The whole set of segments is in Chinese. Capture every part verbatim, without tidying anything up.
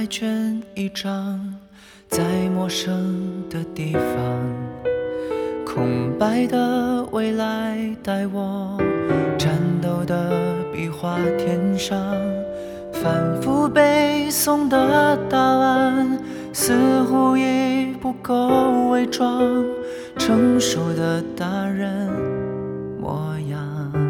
卷一张，在陌生的地方，空白的未来待我战斗的笔画填上，反复背诵的答案似乎已不够伪装成熟的大人模样。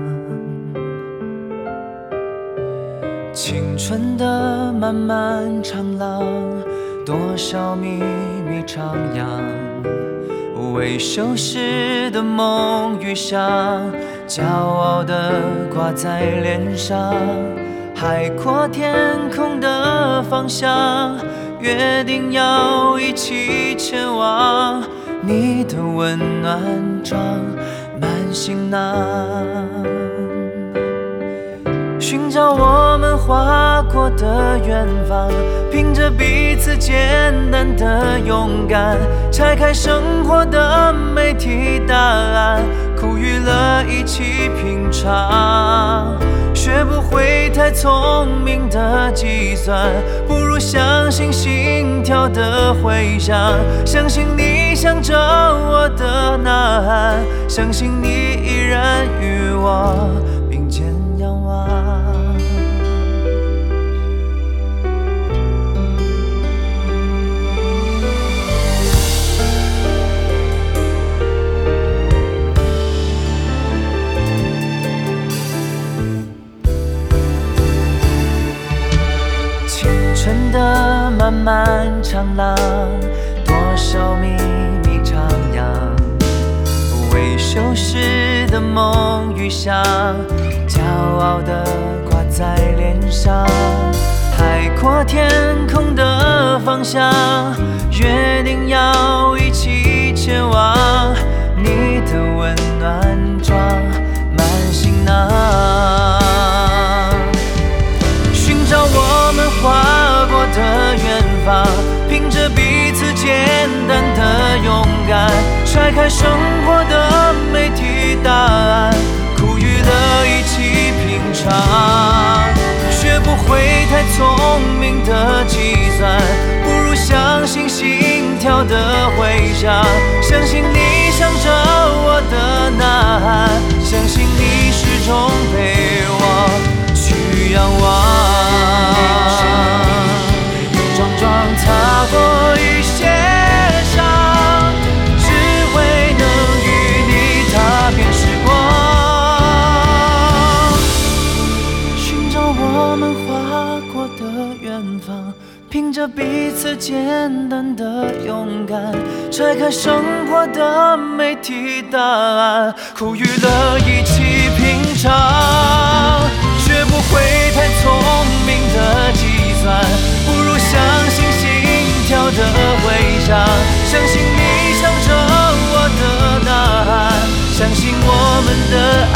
青春的漫漫长廊，多少秘密徜徉，未修饰的梦与想，骄傲地挂在脸上。海阔天空的方向，约定要一起前往。你的温暖装满行囊，寻找我们划过的远方，凭着彼此简单的勇敢，拆开生活的每题答案，苦与乐一起品尝。学不会太聪明的计算，不如相信心跳的回响，相信你向着我的呐喊，相信你依然与我并肩仰望。春的漫漫长廊，多少秘密徜徉，未修饰的梦与想，骄傲地挂在脸上。海阔天空的方向，约定要一起前往。你的温暖装满行囊，寻找我们划过的远方，凭着彼此简单的勇敢，拆开生活的每题答案，苦与乐一起品尝。学不会太聪明的计算，不如相信心跳的回响，相信你向着我的呐喊，相信你始终陪我去仰望。撞撞擦过一些伤，只为能与你踏遍时光。寻找我们划过的远方，凭着彼此简单的勇敢，拆开生活的每题答案，苦与乐一起品尝。学不会太聪明的计算，不如相信心跳的回响，相信你向着我的呐喊，相信我们的